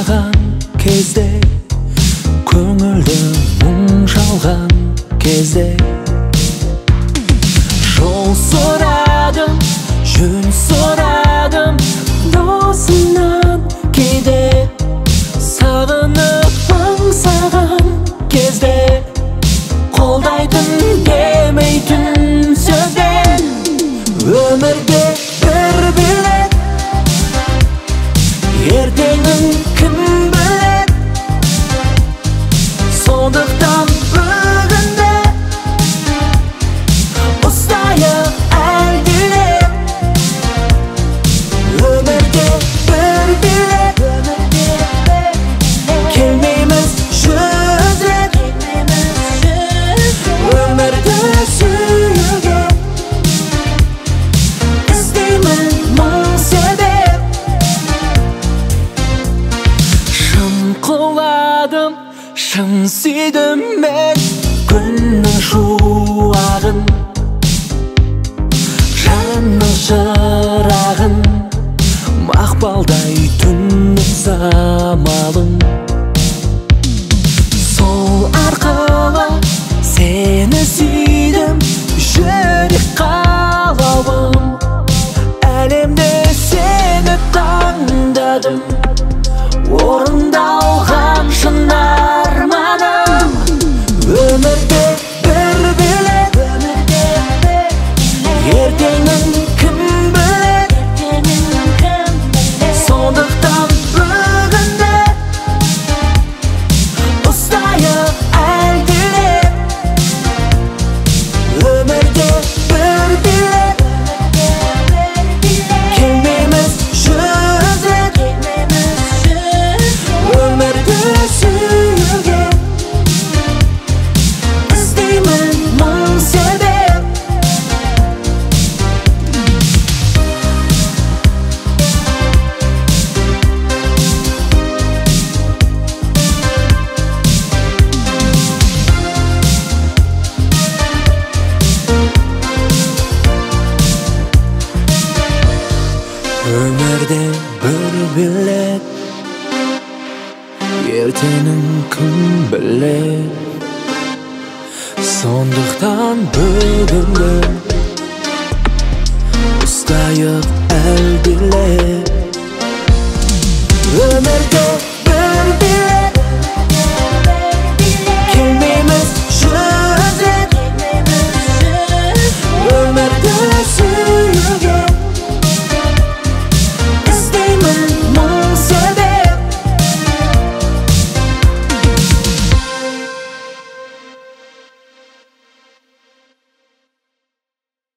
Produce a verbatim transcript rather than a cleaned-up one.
жашаған кезде, көңілді мұң шалған кезде, жол сұрадым, жөн сұрадым досымнан. Кейде сағынып аңсаған кезде, қолдайтын демейтін сөзбен, өмірде бір билет, ертеңін кім білет. Сондықтан бүгінде ұстайық әлдилеп, өмірде бір билет, келмейміз жүз рет, өмірді сүюге іздеймін мың себеп. Шын құладым, шын сүйдім мен күннің шуағын, жанның шырағын, мақпалдай түннің самалын. Сол арқылы сені сүйдім, жүрек қалауым, әлемде сені таңдадым, орындалған шын арманым. Өмірде бір билет, ертеңін кім білет. Сондықтан бүгінде ұстайық әлдилеп, өмірде бір билет, келмейміз жүз рет, өмірді сүюге іздеймін мың себеп. Өмірде бір билет, ертеңін кім білет. Сондықтан бүгінде